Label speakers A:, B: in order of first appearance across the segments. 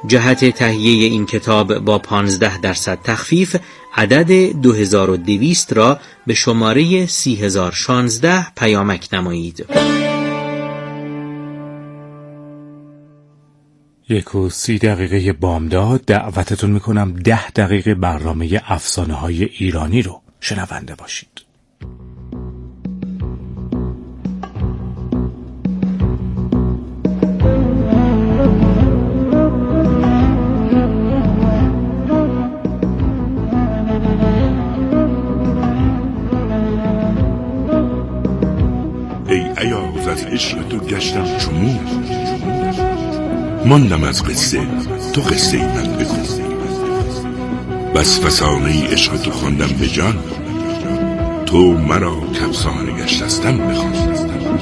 A: جهت تهیه این کتاب با 15% تخفیف عدد 2200 را به شماره 30016 پیامک نمایید.
B: 1:30 بامداد دعوتتون میکنم 10 دقیقه برنامه افسانه‌های ایرانی رو شنونده باشید.
C: ای ایاز از عشق تو گشتم چمون، ماندم از قصه تو قصه ای من بگو. بس فسانه عشق تو خواندم به جان، تو مرا کفسانه گشتستم بخوان.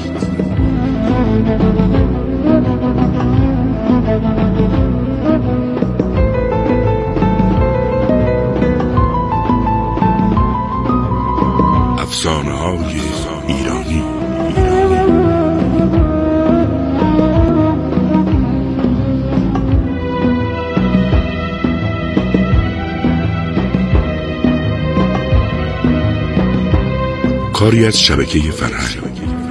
C: افسانه های ایرانی. کاری از شبکه فرهنگ.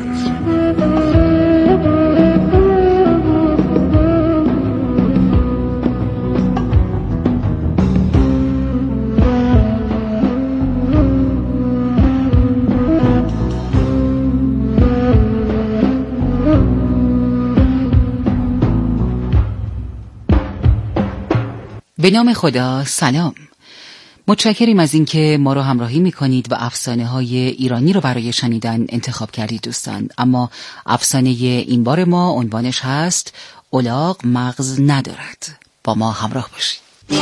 D: به نام خدا. سلام. متشکریم از اینکه ما رو همراهی میکنید و افسانه های ایرانی رو برای شنیدن انتخاب کردید دوستان. اما افسانه این بار ما عنوانش هست الاغ مغز ندارد. با ما همراه باشید.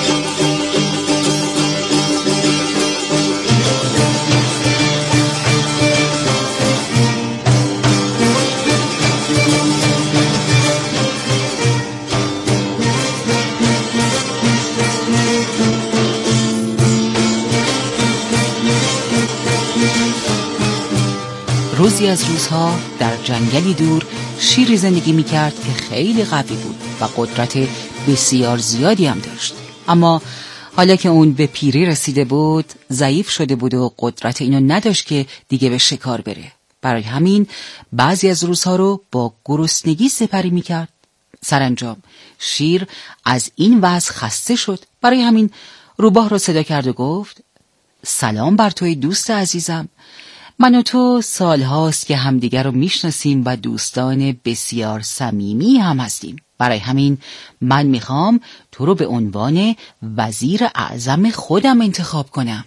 D: روزی از روزها در جنگلی دور شیری زندگی میکرد که خیلی قوی بود و قدرت بسیار زیادی هم داشت. اما حالا که اون به پیری رسیده بود ضعیف شده بود و قدرت اینو نداشت که دیگه به شکار بره. برای همین بعضی از روزها رو با گرسنگی سپری میکرد. سرانجام شیر از این وضع خسته شد. برای همین روباه رو صدا کرد و گفت سلام بر توی دوست عزیزم. من و تو سالهاست که همدیگر رو میشناسیم و دوستان بسیار صمیمی هم هستیم. برای همین من میخوام تو رو به عنوان وزیر اعظم خودم انتخاب کنم.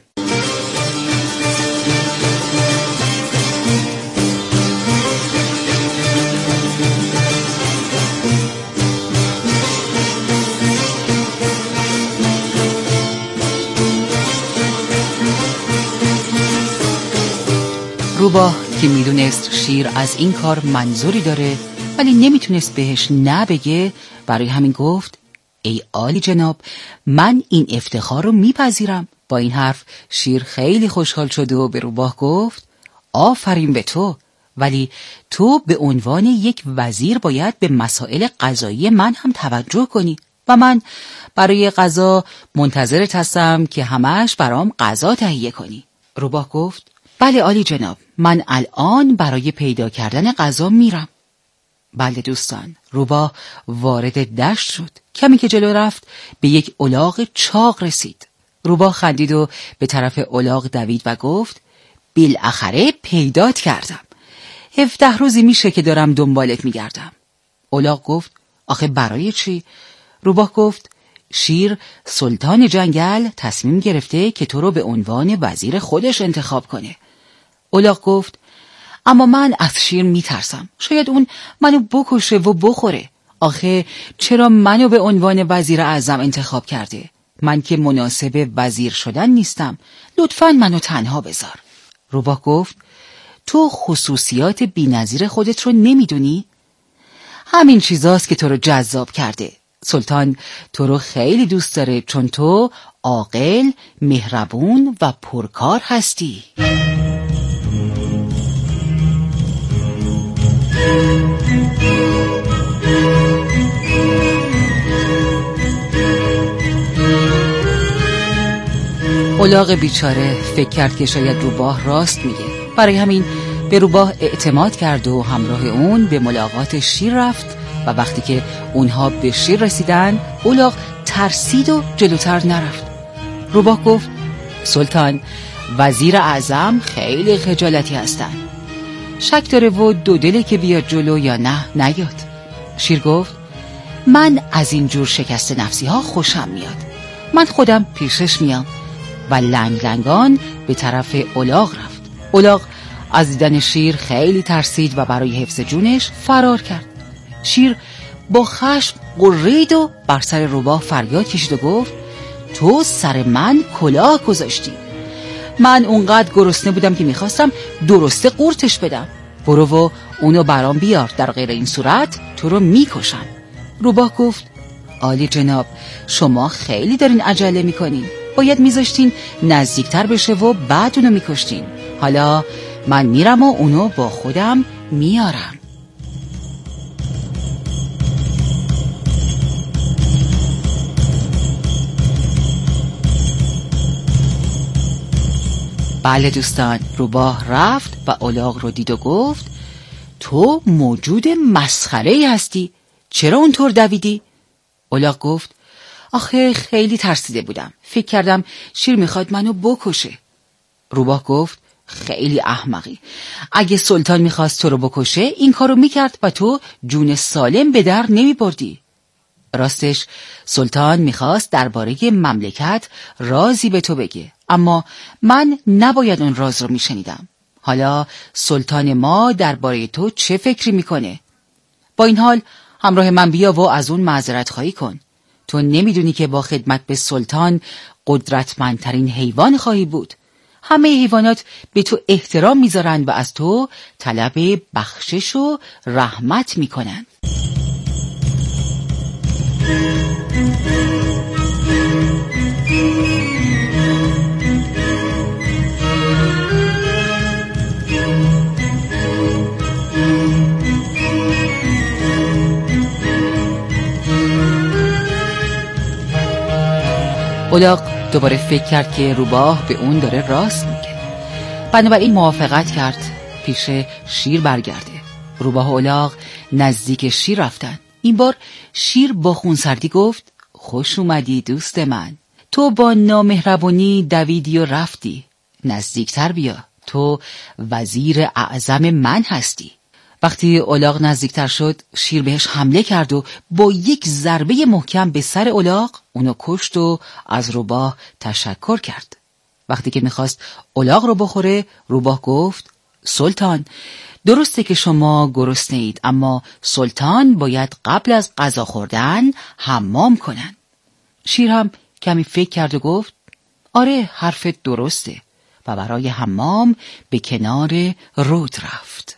D: روباه که میدونست شیر از این کار منظوری داره ولی نمیتونست بهش نبگه، برای همین گفت ای عالی جناب، من این افتخار رو میپذیرم. با این حرف شیر خیلی خوشحال شد و به روباه گفت آفرین به تو، ولی تو به عنوان یک وزیر باید به مسائل قضایی من هم توجه کنی و من برای غذا منتظرت هستم که همش برام غذا تهیه کنی. روباه گفت بله عالی جناب، من الان برای پیدا کردن غذا میرم. بله دوستان، روباه وارد دشت شد. کمی که جلو رفت به یک الاغ چاق رسید. روباه خندید و به طرف الاغ دوید و گفت بالاخره پیدات کردم. 17 روزی میشه که دارم دنبالت میگردم. الاغ گفت آخه برای چی؟ روباه گفت شیر سلطان جنگل تصمیم گرفته که تو رو به عنوان وزیر خودش انتخاب کنه. الاغ گفت اما من از شیر میترسم، شاید اون منو بکشه و بخوره. آخه چرا منو به عنوان وزیر اعظم انتخاب کرده؟ من که مناسب وزیر شدن نیستم، لطفاً منو تنها بذار. روباه گفت تو خصوصیات بی‌نظیر خودت رو نمیدونی؟ همین چیزاست که تو رو جذاب کرده. سلطان تو رو خیلی دوست داره چون تو عاقل، مهربون و پرکار هستی. الاغ بیچاره فکر کرد که شاید روباه راست میگه. برای همین به روباه اعتماد کرد و همراه اون به ملاقات شیر رفت و وقتی که اونها به شیر رسیدن الاغ ترسید و جلوتر نرفت. روباه گفت سلطان، وزیر اعظم خیلی خجالتی هستن، شک داره و دو دله که بیاد جلو یا نه نیاد. شیر گفت من از این جور شکست نفسی ها خوشم میاد، من خودم پیشش میام. و لنگ لنگان به طرف الاغ رفت. الاغ از دیدن شیر خیلی ترسید و برای حفظ جونش فرار کرد. شیر با خشم غرید و بر سر روباه فریاد کشید و گفت تو سر من کلاه گذاشتی، من اونقدر گرسنه بودم که میخواستم درسته قورتش بدم، برو و اونو برام بیار، در غیر این صورت تو رو میکشم. روباه گفت عالی جناب، شما خیلی دارین عجله میکنین، باید میذاشتین نزدیکتر بشه و بعد اونو میکشتین. حالا من میرم و اونو با خودم میارم. بله دوستان، روباه رفت و الاغ رو دید و گفت تو موجود مسخره‌ای هستی، چرا اونطور دویدی؟ الاغ گفت آخه خیلی ترسیده بودم، فکر کردم شیر میخواد منو بکشه. روباه گفت خیلی احمقی، اگه سلطان میخواست تو رو بکشه این کارو میکرد و تو جون سالم به در نمیبردی. راستش سلطان میخواست درباره مملکت رازی به تو بگه، اما من نباید اون راز رو میشنیدم. حالا سلطان ما درباره تو چه فکری میکنه؟ با این حال همراه من بیا و از اون معذرت خواهی کن. تو نمیدونی که با خدمت به سلطان قدرتمندترین حیوان خواهی بود. همه حیوانات به تو احترام میذارن و از تو طلب بخشش و رحمت میکنن. الاغ دوباره فکر کرد که روباه به اون داره راست میگه، بنابراین موافقت کرد پیش شیر برگرده. روباه و الاغ نزدیک شیر رفتن. این بار شیر با خونسردی گفت خوش اومدی دوست من، تو با نامهربانی دویدی و رفتی، نزدیکتر بیا، تو وزیر اعظم من هستی. وقتی الاغ نزدیکتر شد شیر بهش حمله کرد و با یک ضربه محکم به سر الاغ اونو کشت و از روباه تشکر کرد. وقتی که میخواست الاغ رو بخوره روباه گفت سلطان، درسته که شما گرسنه اید، اما سلطان باید قبل از غذا خوردن حمام کنن. شیر هم کمی فکر کرد و گفت آره حرفت درسته و برای حمام به کنار رود رفت.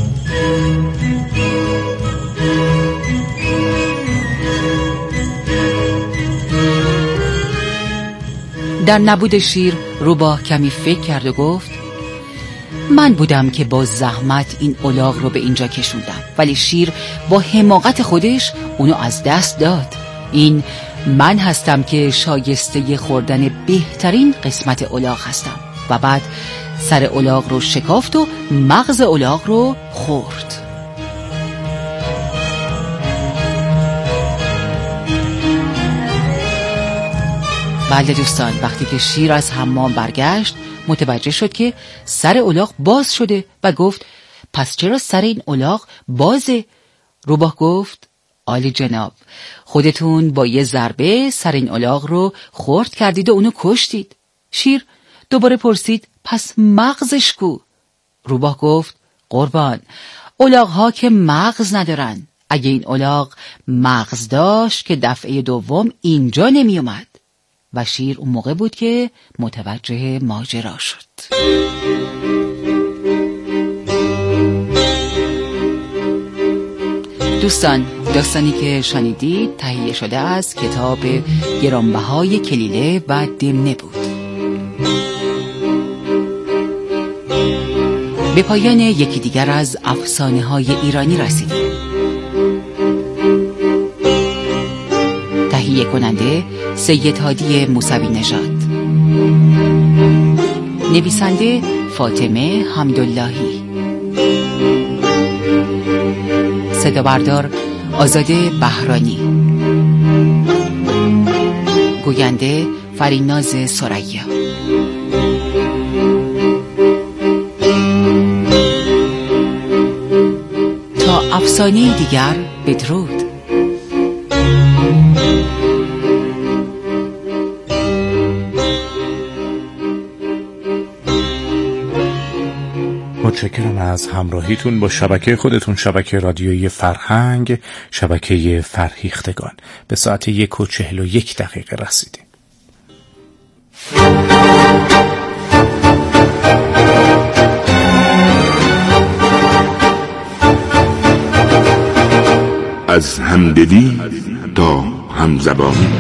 D: در نبود شیر روباه کمی فکر کرد و گفت من بودم که با زحمت این الاغ رو به اینجا کشوندم، ولی شیر با حماقت خودش اونو از دست داد. این من هستم که شایسته خوردن بهترین قسمت الاغ هستم. و بعد سر الاغ رو شکافت و مغز الاغ رو خورد. بله دوستان، وقتی که شیر از حمام برگشت متوجه شد که سر الاغ باز شده و گفت پس چرا سر این الاغ بازه؟ روباه گفت عالی جناب، خودتون با یه ضربه سر این الاغ رو خورد کردید و اونو کشتید. شیر دوباره پرسید پس مغزش کو؟ روباه گفت قربان، الاغ ها که مغز ندارن، اگه این الاغ مغز داشت که دفعه دوم اینجا نمی اومد. و شیر اون موقع بود که متوجه ماجرا شد. دوستان، داستانی که شنیدید تهیه شده از کتاب گرانبهای کلیله و دمنه بود. به پایان یکی دیگر از افسانه‌های ایرانی رسیدیم. تهیه کننده سید هادی موسوی نژاد، نویسنده فاطمه حمداللهی، صدا بردار آزاده بهرانی، گوینده فریناز سریا. تا افسانه دیگر، بدرود.
B: متشکرم از همراهیتون با شبکه خودتون، شبکه رادیویی فرهنگ، شبکه فرهیختگان. به ساعت 1:41 رسیدیم.
C: از همدلی تا همزبانی.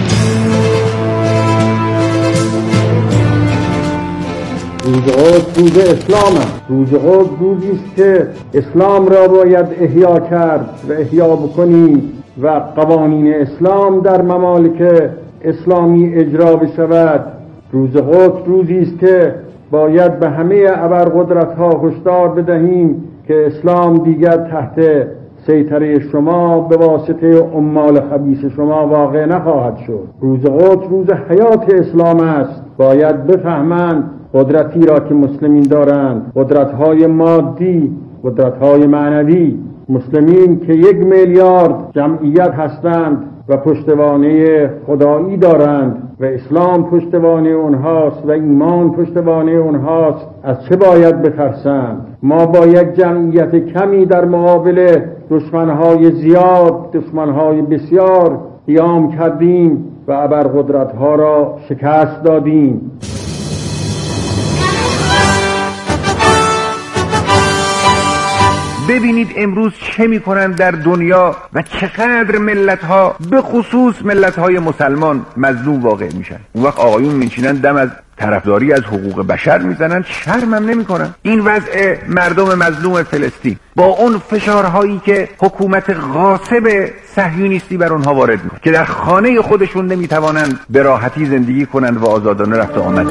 E: روز قدس روز اسلام است. روز قدس روزی است که اسلام را باید احیا کرد و احیا بکنیم و قوانین اسلام در ممالک اسلامی اجرا بشود. روز قدس روزی است که باید به همه ابرقدرت‌ها هشدار بدهیم که اسلام دیگر تحت سیطره شما به واسطه عمال خبیث شما واقع نخواهد شد. روز قدس روز حیات اسلام است. باید بفهمند قدرتی را که مسلمین دارند، قدرت‌های مادی، قدرت‌های معنوی، مسلمین که 1 میلیارد جمعیت هستند و پشتوانه خدایی دارند و اسلام پشتوانه اونهاست و ایمان پشتوانه اونهاست، از چه باید بترسند؟ ما با یک جمعیت کمی در مقابل دشمنهای زیاد، دشمنهای بسیار قیام کردیم و ابرقدرت‌ها را شکست دادیم.
F: ببینید امروز چه میکنن در دنیا و چقدر ملت‌ها به خصوص ملت‌های مسلمان مظلوم واقع میشن. اون وقت آقایون میچینن دم از طرفداری از حقوق بشر میزنن، شرم هم نمیکنن. این وضع مردم مظلوم فلسطین با اون فشارهایی که حکومت غاصب صهیونیستی بر اونها وارد میکنه که در خانه خودشون نمیتوانند به راحتی زندگی کنند و آزادانه رفت و آمد.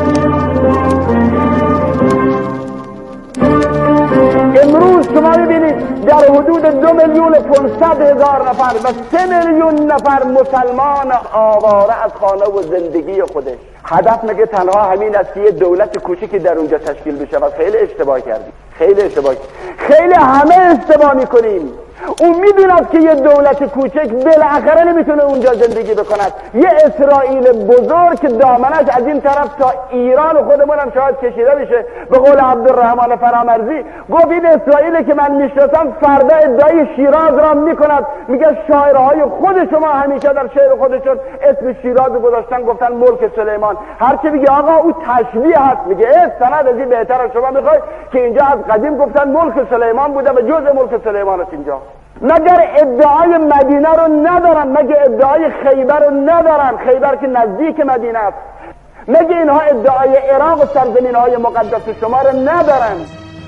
E: امروز شما ببینید در حدود 2,500,000 نفر و 3 میلیون نفر مسلمان آواره از خانه و زندگی خودش. هدف مگه تنها همین است که یه دولت کوچکی در اونجا تشکیل بشه؟ و خیلی اشتباه کردیم، خیلی همه اشتباه میکنیم. اون میدوند که یه دولت کوچک بالاخره نمیتونه اونجا زندگی بکند. یه اسرائیل بزرگ که دامنش از این طرف تا ایران خودمون هم شاید کشیده بشه. به قول عبدالرحمن فرامرزی گفت این اسرائیلی که من میشناسم فردا ادعای شیراز را میکند. میگه شاعرهای خود شما همیشه در شعر خودشون اسم شیراز گذاشتن، گفتن ملک سلیمان. هرچی میگه آقا او تشبیه هست، میگه سند از این بهتر از شما میخوای که اینجا از قدیم گفتن ملک سلیمان بوده و جزء ملک سلیمان است اینجا. مگر ادعای مدینه رو ندارن؟ مگر ادعای خیبر رو ندارن؟ خیبر که نزدیک مدینه است. مگر اینها ادعای عراق و سرزمین های مقدس شما رو ندارن؟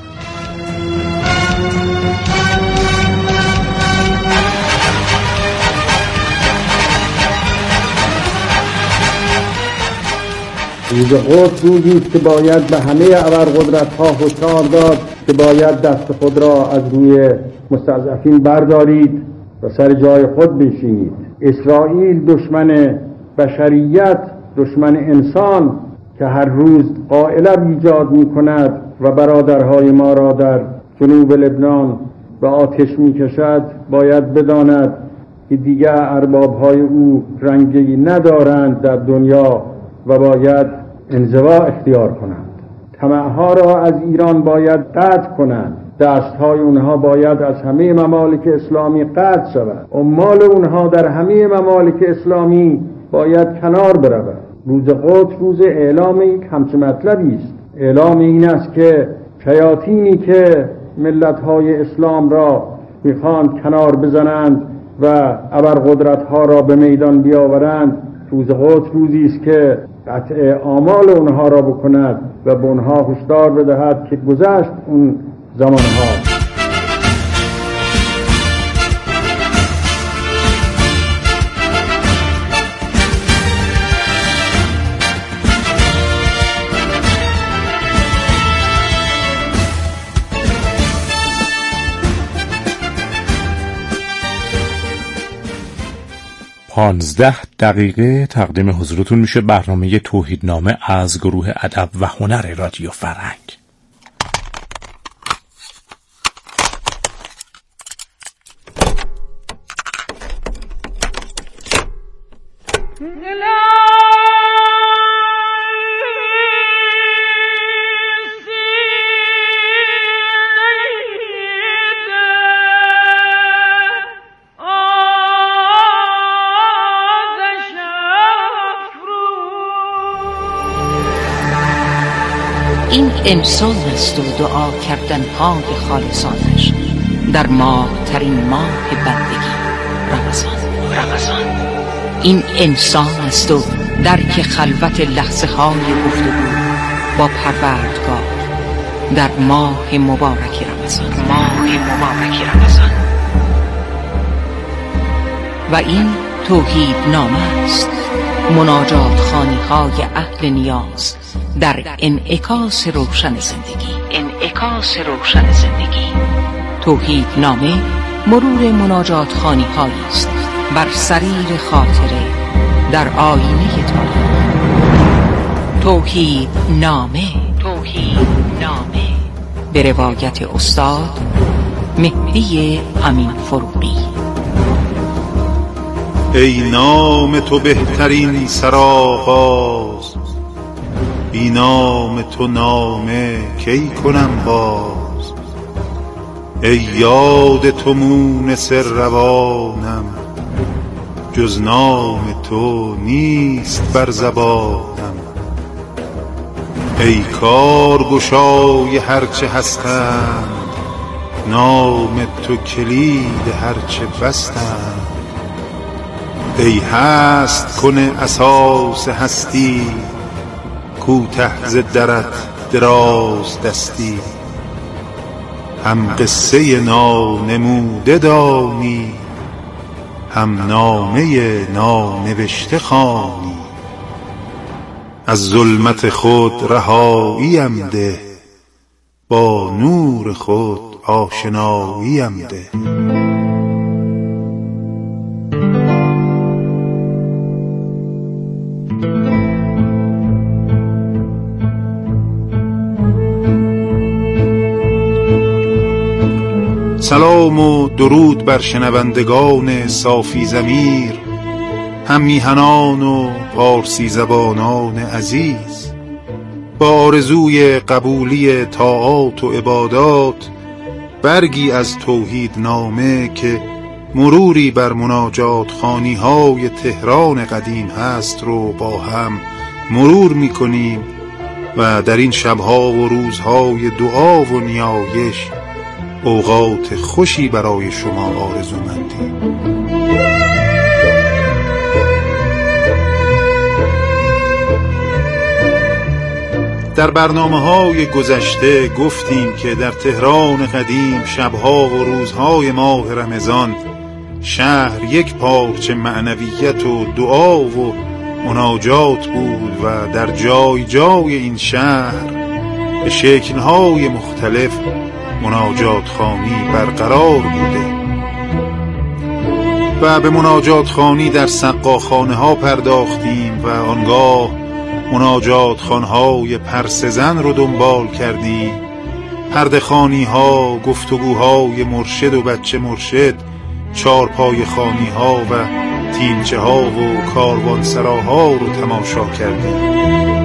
E: روز قدس روزی است که باید به همه ابرقدرت‌ها هشدار داد که باید دست خود را از روی مستضعفین بردارید و سر جای خود بشینید. اسرائیل دشمن بشریت، دشمن انسان که هر روز قائله ایجاد می‌کند و برادرهای ما را در جنوب لبنان به آتش می‌کشد، باید بداند که دیگر ارباب‌های او رنگی ندارند در دنیا و باید انزوا اختیار کنند. طمع‌ها را از ایران باید قطع کنند. دستهای اونها باید از همه ممالک اسلامی قطع شود. عمال اونها در همه ممالک اسلامی باید کنار برود. روز قدس روز اعلام یک همچه مطلبی است. اعلام این است که شیاطینی که ملت‌های اسلام را میخواند کنار بزنند و ابرقدرت‌ها را به میدان بیاورند، روز قدس روزی است که قطع آمال اونها را بکند و به اونها هشدار بدهد که گذشت اون زمانها.
B: 15 دقیقه تقدیم حضورتون میشه برنامه توحیدنامه از گروه ادب و هنر رادیو فرهنگ.
D: این انسان است و دعا کردن های خالصانش در ماه ترین ماه بندگی رمضان. این انسان است و درک خلوت لحظه های گفتگو با پروردگار در ماه مبارک رمضان. و این توحید نامه است، مناجات خوانی های اهل نیاز در انعکاس روشن زندگی. توحید نامه مرور مناجات خوانی هایی است بر سریر خاطره در آینه تاریخ. توحید نامه به روایت استاد مهدی امین فروغی.
G: ای نام تو بهترین سرآغاز، بی نام تو نامه کی کنم باز. ای یاد تو مونس روانم، جز نام تو نیست بر زبانم. ای کارگشای هرچه هستند، نام تو کلید هرچه بستند. ای هست کنه اساس هستی، کوته ز درت دراز دستی. هم قصه نانموده دانی، هم نامه نانوشته خوانی. از ظلمت خود رهاییم ده، با نور خود آشناییم ده. سلام و درود بر شنوندگان صافی ضمیر، هم میهنان و پارسی زبانان عزیز. با آرزوی قبولی طاعات و عبادات، برگی از توحید نامه که مروری بر مناجات خوانی های تهران قدیم هست رو با هم مرور میکنیم و در این شبها و روزهای دعا و نیایش اوقات خوشی برای شما آرزومندیم. در برنامه‌های گذشته گفتیم که در تهران قدیم شبها و روزهای ماه رمضان شهر یک پارچه معنویت و دعا و مناجات بود و در جای جای این شهر به شکل‌های مختلف مناجات خوانی برقرار بوده و به مناجات خوانی در سقاخانه ها پرداختیم و آنگاه مناجات خانهای پرسزن رو دنبال کردیم، پرده خانی ها، گفتگوهای مرشد و بچه مرشد، چارپای خانی ها و تیمچه ها و کاروانسراها رو تماشا کردیم.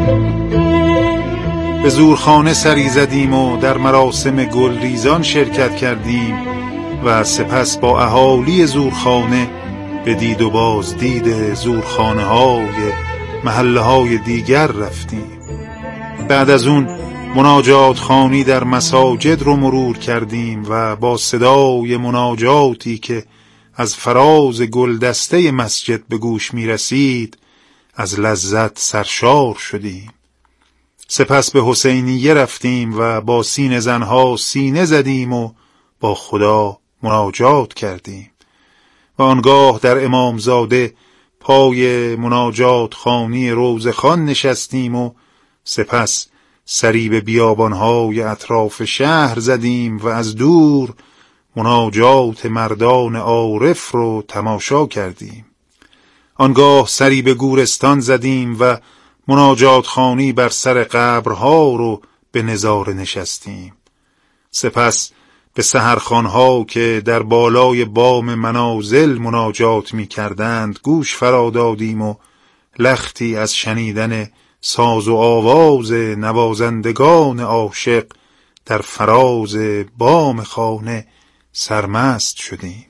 G: به زورخانه سری زدیم و در مراسم گلریزان شرکت کردیم و سپس با اهالی زورخانه به دید و بازدید زورخانه های محله های دیگر رفتیم. بعد از اون مناجات خوانی در مساجد رو مرور کردیم و با صدای مناجاتی که از فراز گلدسته مسجد به گوش می رسید از لذت سرشار شدیم. سپس به حسینیه رفتیم و با سینه زنها سینه زدیم و با خدا مناجات کردیم و آنگاه در امامزاده پای مناجات خوانی روزخان نشستیم و سپس سری به بیابانهای اطراف شهر زدیم و از دور مناجات مردان عارف رو تماشا کردیم. آنگاه سری به گورستان زدیم و مناجات خوانی بر سر قبرها رو به نظاره نشستیم. سپس به سحرخوانها که در بالای بام منازل مناجات می کردند گوش فرا دادیم و لختی از شنیدن ساز و آواز نوازندگان عاشق در فراز بام خانه سرمست شدیم.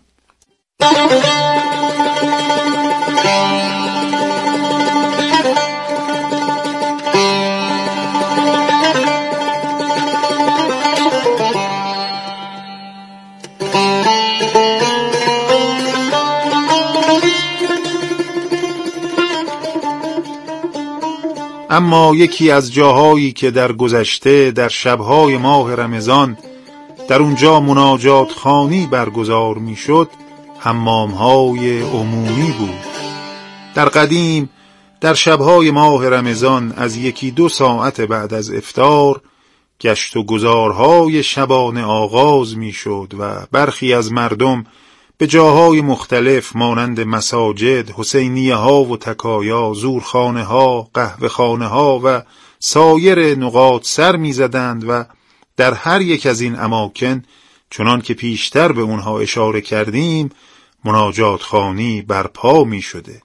G: اما یکی از جاهایی که در گذشته در شبهای ماه رمضان در اونجا مناجات خوانی برگزار میشد حمامهای عمومی بود. در قدیم در شبهای ماه رمضان از 1-2 ساعت بعد از افطار گشت و گذارهای شبانه آغاز میشد و برخی از مردم به جاهای مختلف مانند مساجد، حسینیه ها و تکایا، زورخانه ها، قهوه خانه ها و سایر نقاط سر می زدند و در هر یک از این اماکن چنان که پیشتر به اونها اشاره کردیم مناجات خوانی برپا می شده.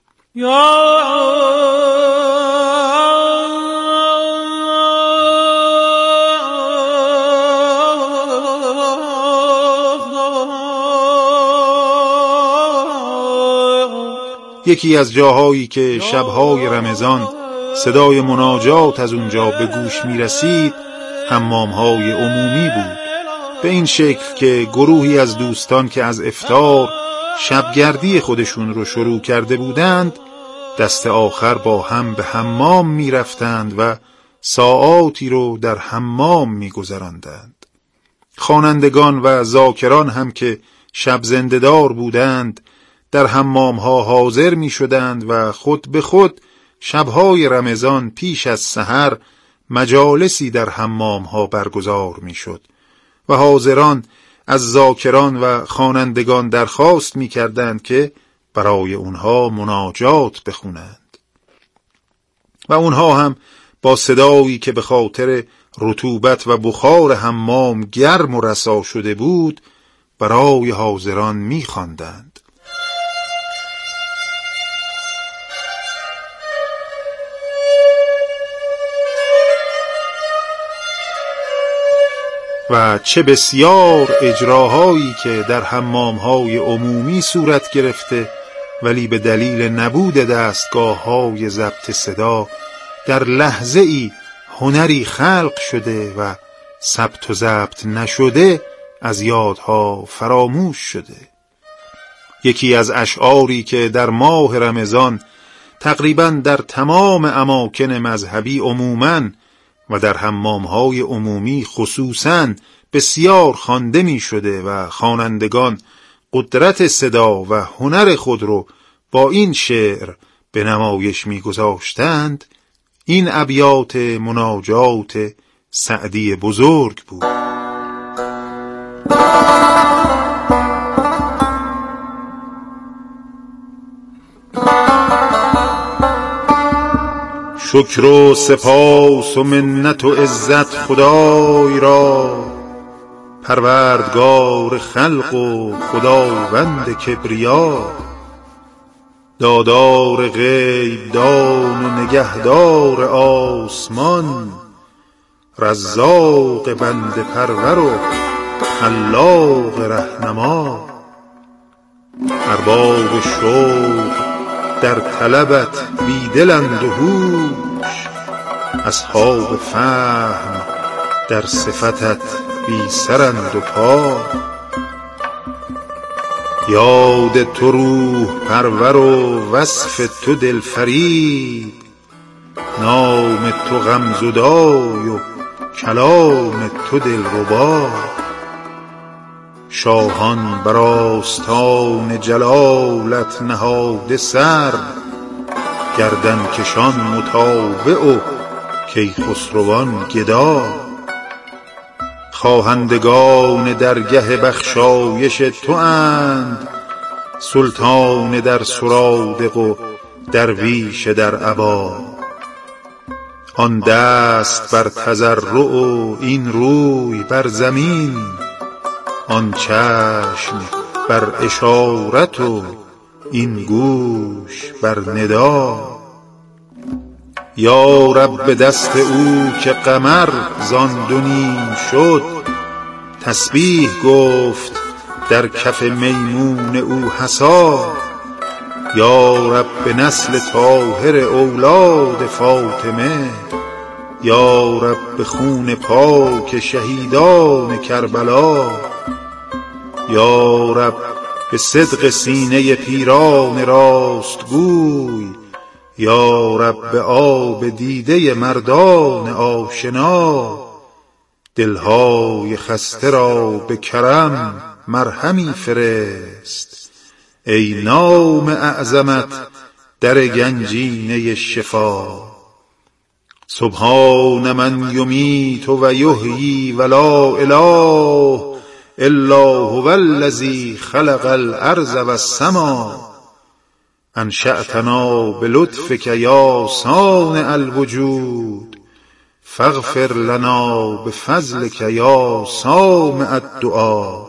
G: یکی از جاهایی که شبهای رمضان صدای مناجات از اونجا به گوش می رسید حمامهای عمومی بود. به این شکل که گروهی از دوستان که از افطار شبگردی خودشون رو شروع کرده بودند دست آخر با هم به حمام می رفتند و ساعاتی رو در حمام می گذراندند. خوانندگان و ذاکران هم که شب زنده‌دار بودند در حمامها حاضر می شدند و خود به خود شبهای رمضان پیش از سحر مجالسی در حمامها برگزار می شد و حاضران از ذاکران و خوانندگان درخواست می کردند که برای اونها مناجات بخونند و اونها هم با صدایی که به خاطر رطوبت و بخار حمام گرم و رسا شده بود برای حاضران می خواندند. و چه بسیار اجراهایی که در حمامهای عمومی صورت گرفته ولی به دلیل نبود دستگاه‌های ضبط صدا در لحظه ای هنری خلق شده و ثبت و ضبط نشده از یادها فراموش شده. یکی از اشعاری که در ماه رمضان تقریباً در تمام اماکن مذهبی عموماً و در حمامهای عمومی خصوصاً بسیار خوانده می شده و خوانندگان قدرت صدا و هنر خود رو با این شعر به نمایش می گذاشتند، این ابیات مناجات سعدی بزرگ بود. شکر و سپاس و منت و عزت خدای را، پروردگار خلق و خداوند کبریا، دادار غیب دان و نگهدار آسمان، رزاق بنده پرور و خلاق رهنما. ارباب شوق در طلبت بیدلند و هوش، اصحاب فهم در صفتت بی سرند و پا. یاد تو روح پرور و وصف تو دلفریب، نام تو غمزدای و کلام تو دلربا. شاهان بر آستان جلالت نهاده سر، گردن کشان مطاوع و کیخسروان گدا. خواهندگان درگه بخشایش تو اند، سلطان در سرادق و درویش در عبا. آن دست بر تضرع و این روی بر زمین، آن چشم بر اشارت و این گوش بر ندا. یا رب به دست او که قمر زان دو نیم شد، تسبیح گفت در کف میمون او حصا. یا رب به نسل طاهر اولاد فاطمه، یا رب به خون پاک شهیدان کربلا. یا رب به صدق سینه پیران راستگوی، یا رب به آب دیده مردان آشنا. دلهای خسته را به کرم مرهمی فرست، ای نام اعظمت در گنجینه شفا. سبحان من یمیت و یحیی و لا اله الا هو الذی خلق الارض و السما. انشأتنا بلطفک یا صانع الوجود، فاغفر لنا بفضلک یا سامع الدعا.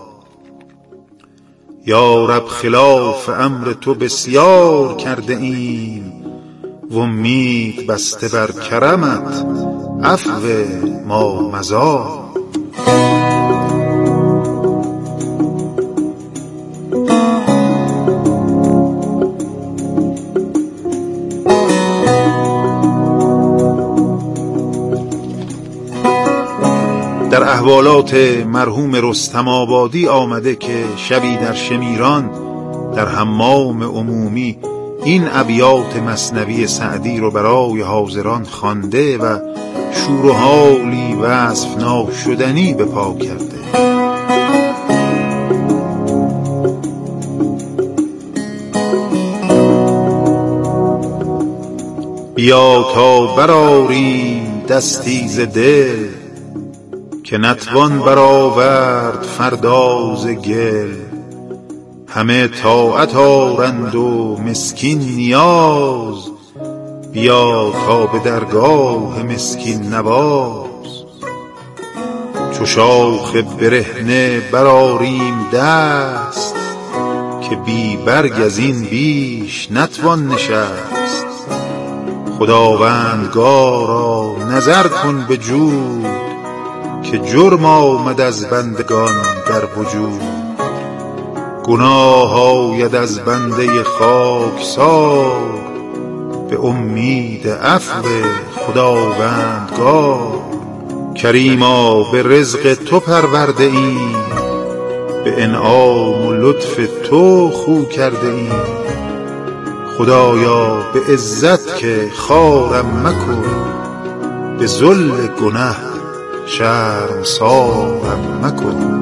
G: یا رب خلاف امر تو بسیار کرده ایم، و امید بسته بر کرمت عفو ما مضی. در احوالات مرحوم رستم آبادی آمده که شبی در شمیران در حمام عمومی این ابیات مثنوی سعدی رو برای حاضران خوانده و شور و حالی وصف ناشدنی به پا کرده. بیا تا برآریم دستی ز دل، که نتوان برآورد فردا ز گل. همه طاعت آرند و مسکین نیاز، بیا تا به درگاه مسکین نواز. چو شاخ برهنه برآریم دست، که بی برگ از این بیش نتوان نشست. خداوندگارا نظر کن به جود، که جرم آمد از بندگان در وجود. گناه آید از بنده خاکسار، به امید عفو خداوندگار. کریما به رزق تو پرورده ایم، به انعام و لطف تو خو کرده ایم. خدایا به عزت که خوارم مکن، به ذل گنه شرمسارم مکن.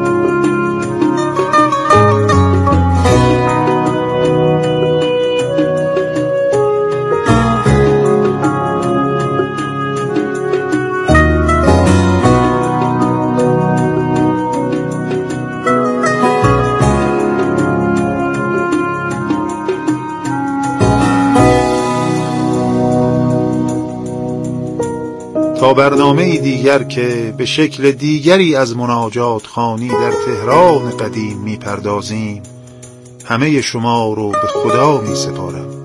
G: تا برنامه دیگر که به شکل دیگری از مناجات خوانی در تهران قدیم میپردازیم، همه شما رو به خدا میسپارم.